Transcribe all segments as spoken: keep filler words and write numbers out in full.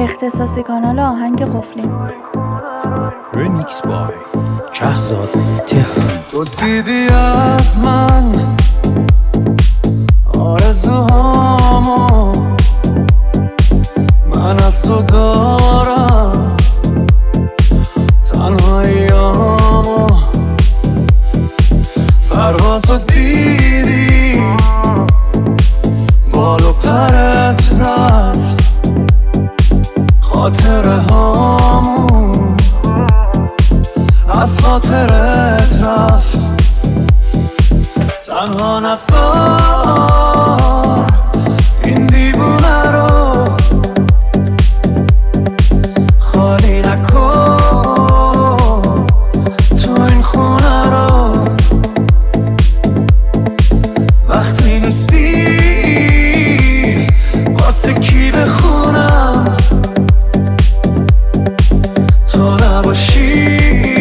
اختصاصی کانال آهنگ قفلیم. رمیکس بای شهزاد تهرانی. تو دیدی از من آرزوهامو، من از تو دارم تنهاییامو. پروازو دیدی بال و پرت رفت، خاطره هامون از خاطرت رفت. تنها نذار این دیوونه رو خالی نکن، تو این خونه رو وقتی نیستی واسه کی بخونم، تو نباشی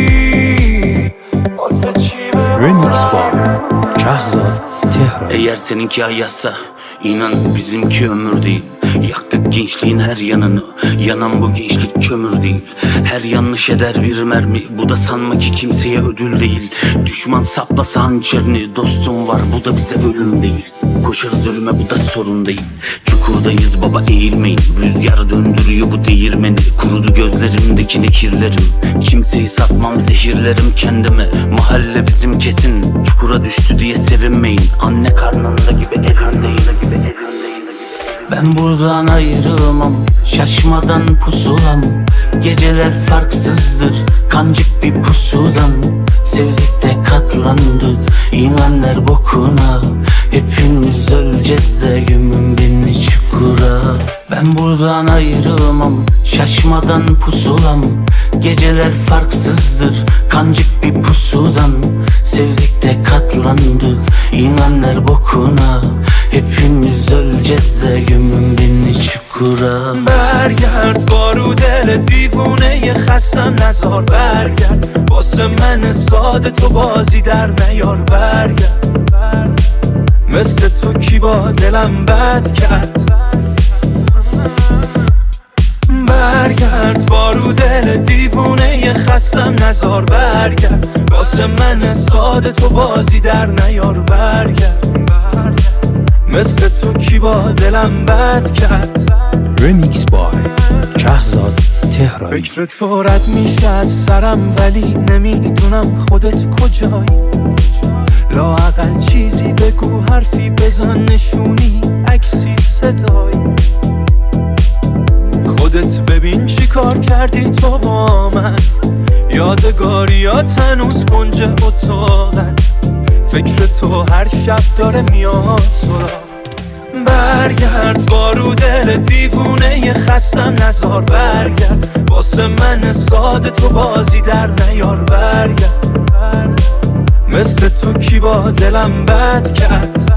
واسه چی بمونم. رمیکس بای şehzad Tehran. Eğer seninki ayazsa inan bizimki ömür değil. Yaktık gençliğin her yanını, yanan bu gençlik kömür değil. Her yanlış eder bir mermi, bu da sanma ki kimseye ödül değil. Düşman saplasa hançerini, dostum var bu da bize ölüm değil. Koşarız ölüme bu da sorun değil. Çukurdayız baba eğilmeyin, rüzgar döndürüyor bu değirmeni. Kurudu gözlerimdeki kirlerim, kimseyi satmam zehirlerim kendime. Mahalle bizim kesin, çukura düştü diye sevinmeyin. Anne karnında gibi evimdeyim. Ben buradan ayrılmam, şaşmadan pusulam. Geceler farksızdır, kancık bir pusudan. Sevdik de katlandık, imanlar bokuna. Hepimiz öleceğiz de gömün beni çukura. Ben buradan ayrılmam, şaşmadan pusulam. Geceler farksızdır, kancık bir pusudan. Sevdik de katlandık, imanlar bokuna. Hepimiz öleceğiz de gömün beni çukura. برگرد بارو دل دیوونه خستم نزار. برگرد واسه من ساده تو بازی در نیار. برگرد مثل تو کی با دلم بد کرد. برگرد بارو دل دیوونه خستم نزار. برگرد واسه من ساده تو بازی در نیار. برگرد مثل تو کی با دلم بد کرد. Remix by شهزاد تهرانی. فکر تو رد میشه از سرم ولی نمیدونم خودت کجایی. لااقل چیزی بگو، حرفی بزن، نشونی، عکسی، صدایی. خودت ببین چی کار کردی تو با من. یادگاریات هنوز کنج اتاقن. فکر تو هر شب داره میاد سراغ. برگرد بارو دل دیوونه خستم نزار. برگرد واسه من ساده تو بازی در نیار. برگرد مثل تو کی با دلم بد کرد.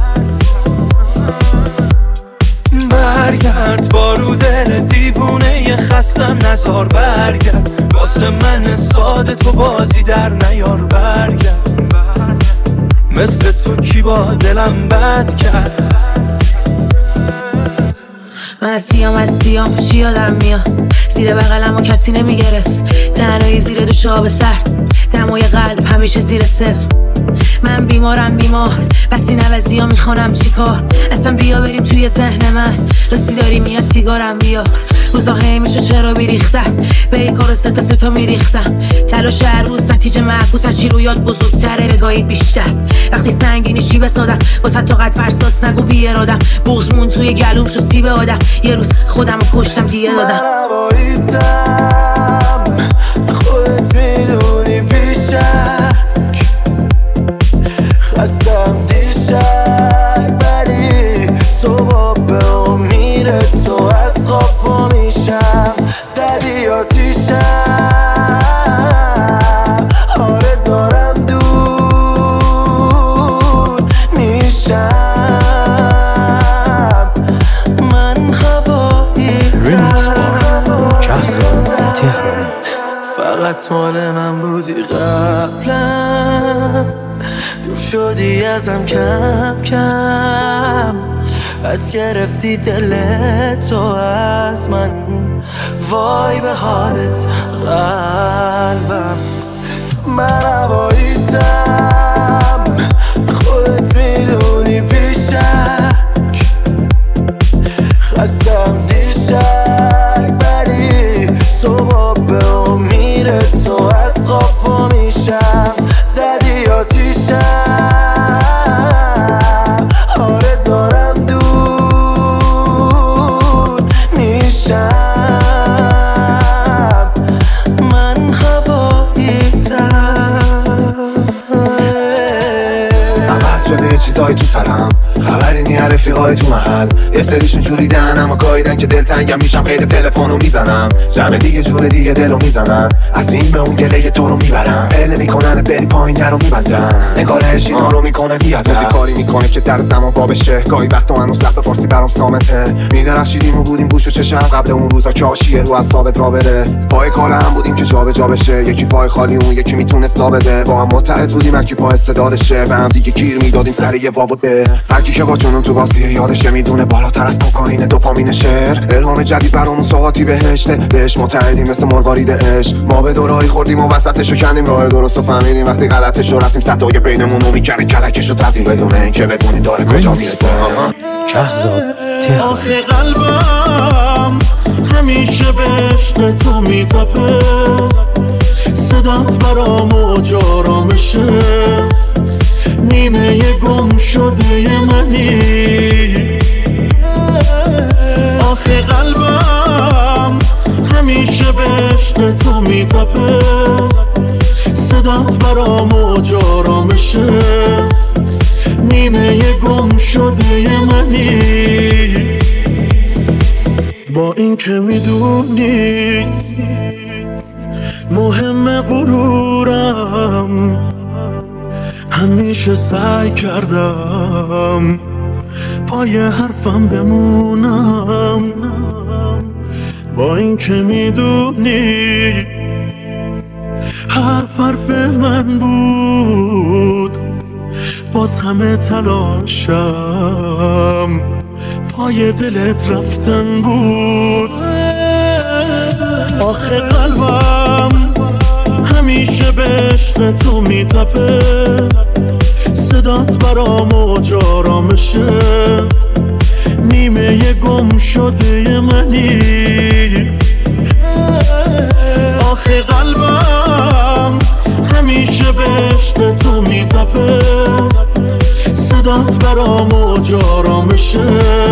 برگرد بارو دل دیوونه خستم نزار. برگرد واسه من ساده تو بازی در نیار. برگرد مثل تو کی با دلم بد کرد. من از سیام از سیام چی یادم میاد. زیر بغلم و کسی نمیگرفت، تنهایی زیر دوش آب سر، دمای قلب همیشه زیر صفر. من بیمارم بیمار، بس این عوضی ها میخونم چی کار. اصلا بیا بریم توی ذهن من، راستی داری میاد سیگارم بیا. روزا همیشه چرا بیریختن، به این کار ستا ستا میریختن. تلاش هر روز نتیجه معکوس، از چی رویات بزرگتره بگاهی بیشتر. وقتی سنگینی چی بسادم، واسه طاقت فرساس نگو بی ارادم. بغض مون توی گلوم شو سیب آدم، یه روز خودم رو کشتم دیگه دادم. من هواییتم خودت میدونی پیشک. خستم دیشب ولی صبح به امیر تو از خواب پا میشم. زدی آتیشم، آره دارم دور میشم. من هواییتم. شهزاد تهرانی. فقط مال من بودی قبلا، دور شدی ازم کم کم. از گرفتی دل تو از من، وای به حالت قلبم. من هواییتم خودت میدونی پیشک خستم دیشک ولی صبح به امیر تو از خواب پا میشم. زدی آتیشم آره دارم دود میشم. من هواییتم عوض شده یه چیزایی تو سرم خبری نی رفیقای تو محل یه سریشون جوریدن اما گاییدن که دلتنگم میشم قید تلفنو میزنم جمع دیگه جور دیگه دلو میزنن از این به اون گله تو رو میبرن هله میکنن بری پایین در رو میبندن انگار هشینا رو میکنه بیاد موزیک کاری میکنه که در زمان وا بشه گاهی وقتا هنوز لب فارسی برام سامته میدرخشیدیم و بودیم گوش و چشم قبل اون روزا که آشیه رو از ثابت را بره پای کاله هم بودیم که جا به جا بشه یکی پای خالی اون یکی میتونست تا بده با هم متحد بودیم هر کی پا استعدادشه به هم دیگه گیر میدادیم سر یه واوته هر کی که با جنون تو باستیه یادشه میدونه بالاتر از کوکائین دوپامین شعر الهام جدید برامون سوغاتی بهشته بهش متحدیم مثل مروارید عشق ما به دورایی خوردیم و وسطشو کندیم راه درستو فهمیدیم وقتی غلطشو رفتیم صدای بینمونو میکنه کلکشو تفیم بدون اینکه بدونیم داره کجا میرسه. شهرزاد تهران. آخه قلبم همیشه به عشق تو میتپه صدات برام آرامشه نیمه گم شده منی. آخه قلبم همیشه به عشق تو میتپه صدات برام آرامشه نیمه گم شده منی. با این که میدونی مهم غرورم همیشه سعی کردم پای حرفم بمونم. با این که میدونی حرف حرف من بود باز همه تلاشم پای دلت رفتن بود. آخه قلبم همیشه به عشق تو میتپه صدات برام آرامشه نیمه گم شده منی. آخه قلبم همیشه به عشق تو میتپه صدات برام آرامشه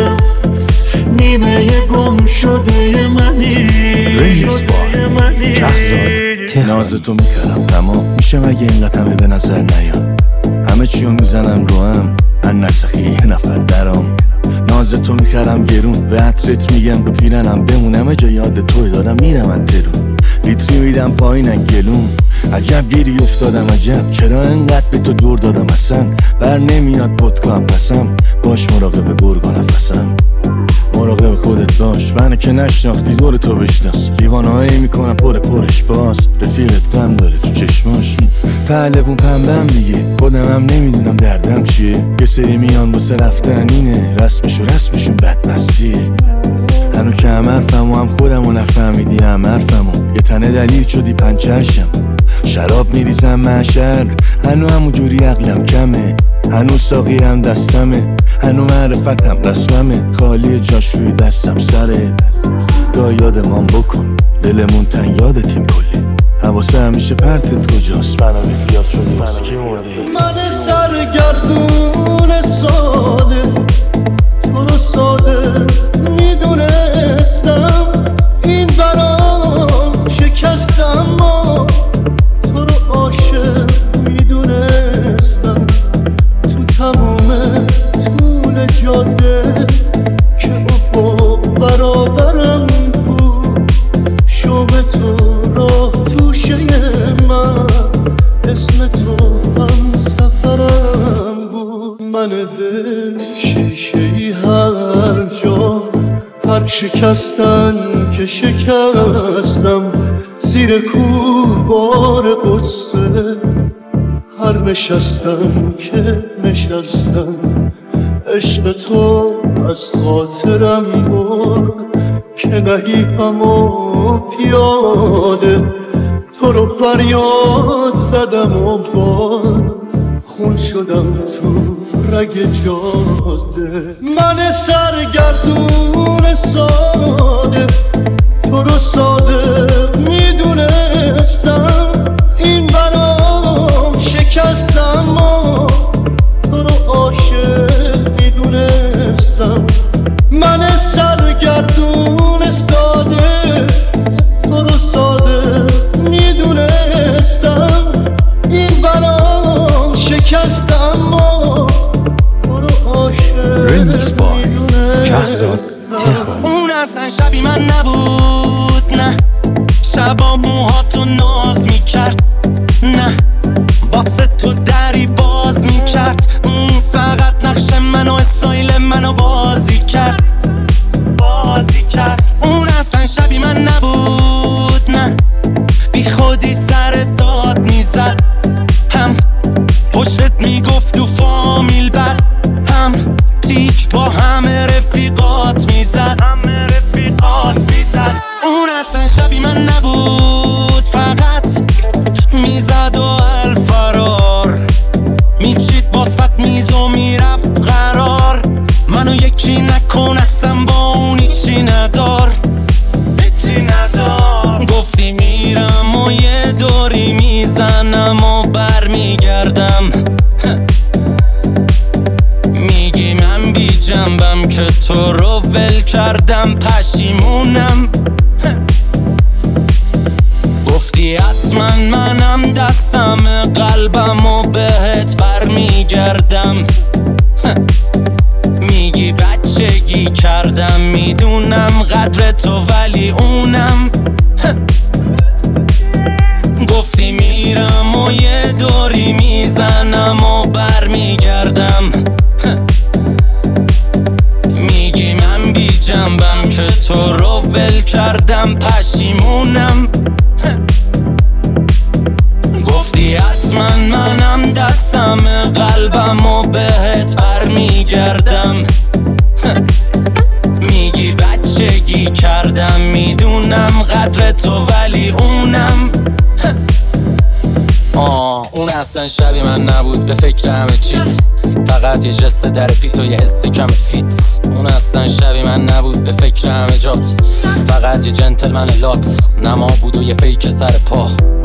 نیمه گم شده منی. ریمیکس با شهرزاد تهران. ناز تو میکردم تمام میشه مگه اینقدر همه به نظر نیاد همه چیو میزنم رو هم من نسخی یه نفر درام ناز تو میکردم گرون به عطرت میگم رو پیرنم بمونم جا یاد توی دارم میرم از درون لیتری میدم پایینن گلون عجب گیری افتادم عجب چرا انقدر به تو دور دادم اصلا بر نمیاد پدکا پسم باش مراقب گرگا نفسم مراقب خودت باش منو که نشناختی دور تو بشناس دیوانهایی میکنم پر پرش باز رفیقت غم داره تو چشماش پهلوون پنبم دیگه خودم هم نمیدونم دردم چیه یه سری میان واسه رفتن اینه رسمشو رسمشون بدمستیه هنو که هم حرفم و هم خودم و نفهمیدی هم حرفم و یه تنه دلیل شدی پنچرشم شراب میریزم محشر هنو همون جوری عقلم کمه هنو ساقی هم دستمه هنو معرفتم رسممه خالی جاش روی دستم سره گاه یادمان بکن دلمون تنگ یادتیم کلی حواسه همیشه پرتت کجاست منو بیاد شدی واسه کی مردی من سرگردون ساده تو رو ساده میدونستم این برام شکستم ما تو رو عاشق میدونستم تو تمام طول جاده که افق برابرم بود شوق تو راه توشه من اسم تو هم سفرم بود من دل شیشه‌ای هر جا هر شکستن که شکستم زیر کوه بار قصه هر نشستم که نشستم عشق تو از خاطرم برد که نهیفم و پیاده تو رو فریاد زدم و باد خون شدم تو رگ جاده. من سرگردون ساده تو رو ساده میدونستم، این برام شکستم و تو رو عاشق میدونستم. من سرگردون ساده تو رو ساده میدونستم، این برام شکستم و تو رو عاشق ریمیکس با کهزاد تهرانی. اون اصلا شبی من نبود، نه شبا موهاتو ناز میکرد، نه واسه تو دری باز میکرد، فقط نقش منو استایل منو بازی کرد بازی کرد. اون اصلا شبی من نبود، نه بی خودی سر داد میزد، هم پشتت میگفت تو فامیل بد، هم تیک با همه رفیقات میزد همه رفیقات میزد. اون اصلا شبی من نبود، فقط میزد و الفرار میچید واسط میز و میرفت قرار. منو یکی نکن اصلا با اون هیچی ندار هیچی ندار. گفتی میرم و یه دوری میزنم و بر میگردم، میگی من بی جنبم که تو رو ول کردم پشیمونم. گفتی حتما منم دستم قلبم و بهت بر میگردم، میگی بچگی کردم میدونم قدر تو ولی اونم. گفتی میرم و یه دوری میزنم و بر میگردم، میگی من بی جنبم که تو رو ول کردم پشیمونم. گفتی حتما منم دستم قلبم و بهت بر میگردم، میگی بچگی کردم میدونم قدر تو ولی اونم. آه اون اصلا شبی من نبود، به فکر همه چیت، فقط یه جست در پیت و یه حسی کم فیت. اون اصلا شبی من نبود، به فکر همه جات، فقط یه جنتلمن لات، نما بود و یه فیک سر پا.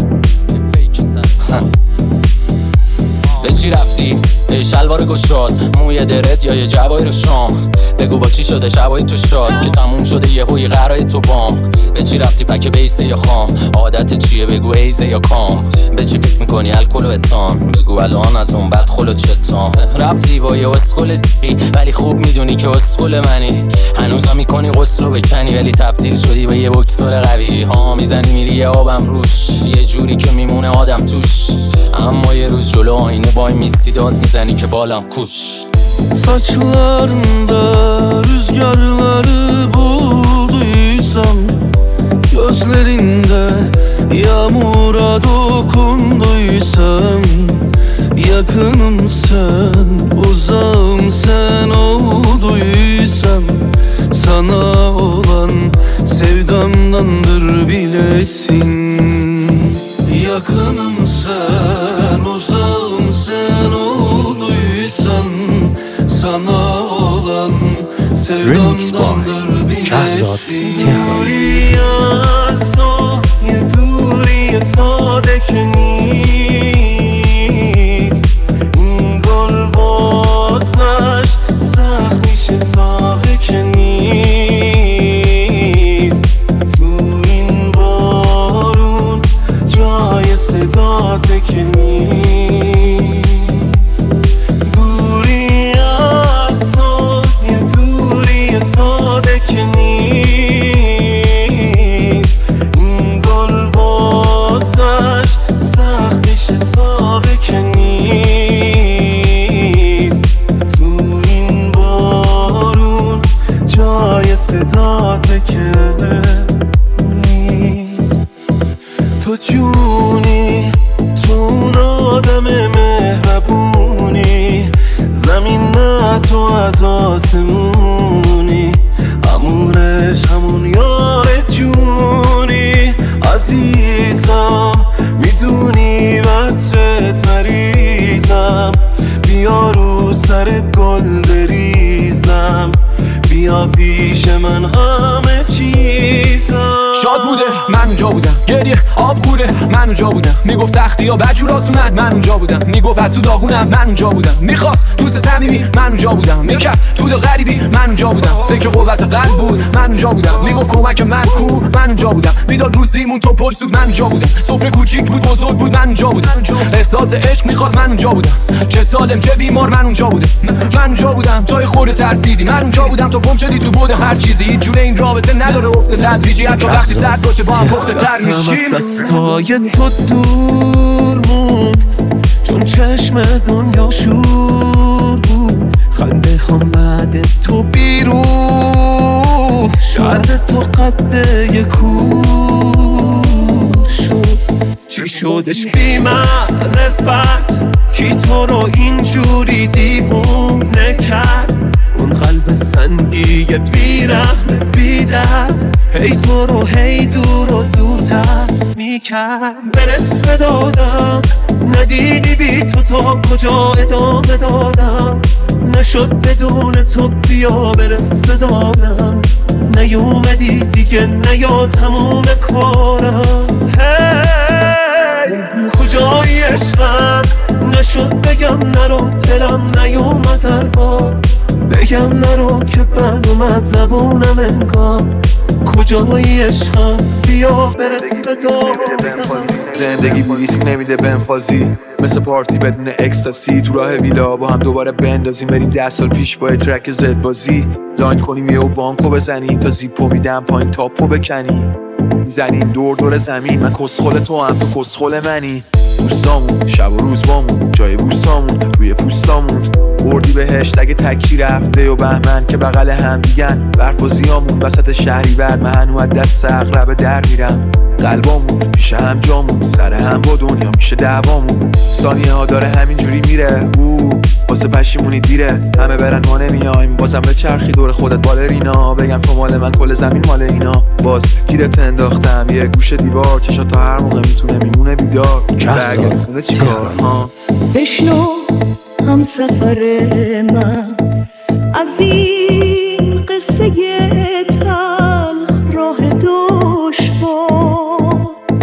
به چی رفتی؟ ای شلوار گشاد، موی درت یا یه جوای رو شام، بگو با چی شده شبای تو شاد که تموم شده یه هوی قرای تو بام. به چی رفتی پک بیسه یا خام، عادت چیه بگو ایزه یا کام، به چی فکر میکنی الکل و اتان، بگو الان از اون بعد خلو چتان. رفتی با یه اسکل جی ولی خوب میدونی که اسکل منی، هنوزا میکنی غسل و بکنی ولی تبدیل شدی به یه بکسور قوی. ها میزنی میری یه آبم روش، یه جوری که میمونه آدم توش، اما یه روز جلو آینه وای میستی داد میزنی که بالم کوش. Saçlarında rüzgarları bulduysam, gözlerinde yağmura dokunduysam, yakınım sen, uzağım sen olduysan, sana olan sevdamdandır bilesin. Yakınım sen, uzağım sen olduysan, sana olan sevdamdandır bilesin. یه دوری ساده که نیست، این گل واسش سخت میشه ساقه که نیست، تو این بارون جای صداته که نیست. دوری از تو یه دوری ساده که نیست، این گل واسش من اونجا بودم. گریه آب خوره من اونجا بودم. میگفت سختی ها بجور آسونت من اونجا بودم. میگفت از تو داغونم من اونجا بودم. میخواست دوست صمیمی من اونجا بودم. میکرد تو دل غریبی من اونجا بودم. فکر قوت قلب بود من اونجا بودم. میگفت کمک من کو من اونجا بودم. میداد روزیمون تو پل سود من اونجا بودم. سفره کوچیک بود بزرگ بود من اونجا بودم. احساس عشق میخواست من اونجا بودم. چه سالم چه بیمار من اونجا بودم. من اونجا بودم توی خورده ترسیدی. من اونجا بودم تو گم شدی تو بود هر چیزی. هیچ جوره این رابطه نداره افت تدریجی. حتی وقتی سرد باشه با هم پخته تر میشیم. دستای تو دور موند چون چشم دنیا شور بود. خنده خان بعد تو بیرون شرد تو قد یکور شد. چی شدش بی معرفت کی تو رو اینجوری دیوونه کرد؟ اون قلب سنگی بی رحم بی درد هی تو رو هی دور و دورتر میکرد. برس دادم ندیدی بی تو تا کجا ادامه دادم. نشد بدون تو بیا برس دادم. نیومدی دیگه نیا تموم کارم. هی کجایی عشقم نشد بگم نرو دلم نیومد در بار. بگم نرو که بد اومد زبونم انگار. کجایی عشقم بیا برس به دارم. زندگی ریسک نمیده بنفازی مثل پارتی بدون اکستاسی. تو راه ویلا با هم دوباره بندازیم بریم ده سال پیش با ترک زد بازی. لاین کنیم یه و بانکو بزنیم تا زیپو میدم پایین تاپو بکنی. میزنیم دور دور زمین من کسخل تو هم تو کسخل منی. بوستامون شب و روز بامون جای بوستامون روی پوستامون. بردی بهشت اگه تکی رفته و بهمن که بغل هم دیگن. برف و زیامون وسط شهری بر من هنو از دست اغرب در میرم. قلبامون پیش هم جامون سر هم با دنیا میشه دعوامون. ثانیه ها داره همینجوری میره او واسه پشیمونی دیره. همه برن ما نمیایم بازم به چرخی دور خودت بالرینا. بگم تو مال من کل زمین مال اینا. باز گیرت انداختم یه گوشه دیوار. چشا تا هر موقع میتونه میمونه بیدار. برگرد خونه چیکار ها. بشنو هم سفر من از این قصه تلخ راه دشوار.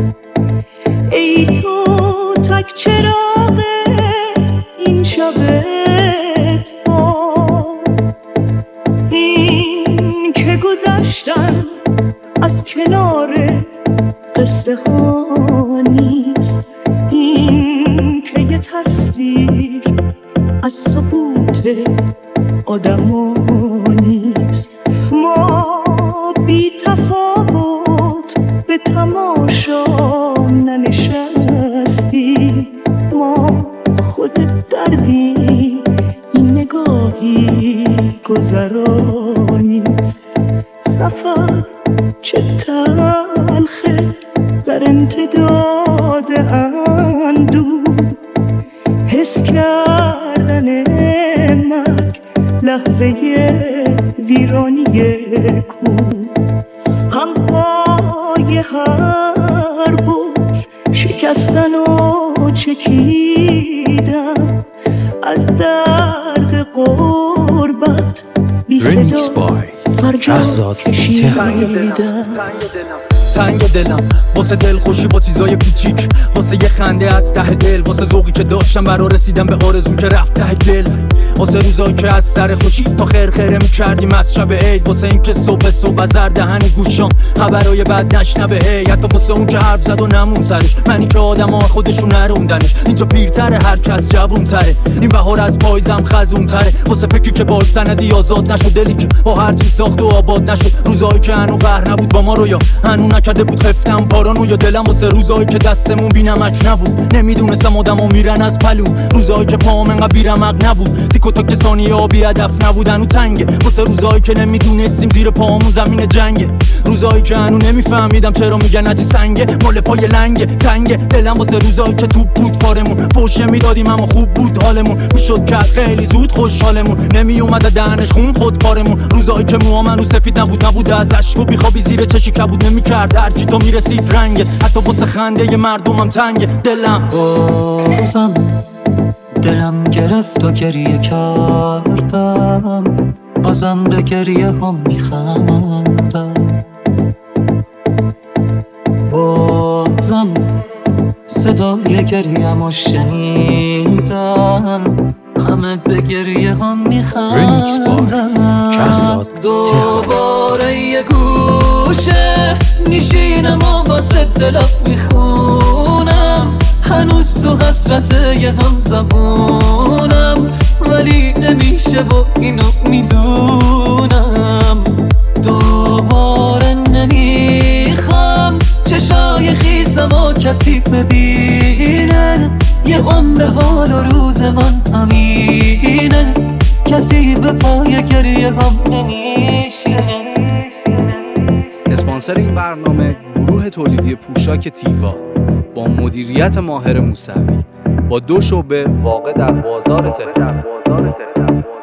ای تو تک چراغ این شب اتبار. این که گذشتن از کنار قصه ها نیست. این که یه تصویر از سقوط آدم نیست. ما بی تفاوت به تماشا ننشستی. ما خود دردی این نگاهی گذرانیست. سفر چه تلخه در امتداد اندود. حس کردن مرگ لحظه ویرانی کو. همهای هر بوز شکستن و چکیدن. از درد غربت بی صدا فرجا کشیدن. تنگ دلم واسه دل خوشی با چیزای پیچیک. واسه یه خنده از ته دل. واسه ذوقی که داشتم برا رسیدم به آرزوم که رفت ته دل. واسه روزایی که از سر خوشی تا خیر خیره میکردیم از شب عید. واسه این که صبح صبح زر دهن گوشام خبرای بد نشنبه هی. حتی واسه اون که حرف زد و نمون سرش. منی که آدم ها خودشون نروندنش. اینجا پیرتره هر کس جوون تره. این بهار از پایزم خزون تره. واسه فکری که بال سندی آزاد نشد. دلی که با هر چیز ساخت و آباد نشد. روزایی که هنو قهر نبود با ما رو یا هنو نکرده بود خفتم پارانو. یا دلم واسه روزایی که دستمون بینمک نبود. نمیدونستم آدمو میرن از پلو. روزایی که پام انقدر بیرمق نبود. تیکو تاک ثانیه آبی هدف نبودن و تنگه. واسه روزایی که نمیدونستیم زیر پامون زمین جنگه. روزایی که هنو نمیفهمیدم چرا میگن عجی سنگه. مال پای لنگه تنگه دلم. واسه روزایی که توپ بود کارمون. فوشه میدادیم اما خوب بود حالمون. میشد کرد خیلی زود خوشحالمون. نمیومد دهنش خون خود کارمون. روزایی که موام هنو سفید نبود نبود از اشک و بیخوابی زیر چشی کبود نمیکرد. هر کی تو میرسید رنگه. حتی واسه خنده مردمم تنگه دلم. بازم دلم گرفت و گریه کردم. بازم به گریه هم میخندم. بازم صدای گریم رو شنیدم، همه به گریه هم میخندم. دوباره یه گوشه میشینم و واسه دلم میخونم، هنوز تو حسرت یه هم زبونم، ولی نمیشه و اینو میدونم. دوباره نمیخوام چشای خیسم و کسی ببینه، یه عمر حال و روز من همینه، کسی به پای گریه هم نمیشینه. اسپانسر این برنامه گروه تولیدی پوشاک تیوا با مدیریت ماهر موسوی با دو شعبه واقع در بازار تهران.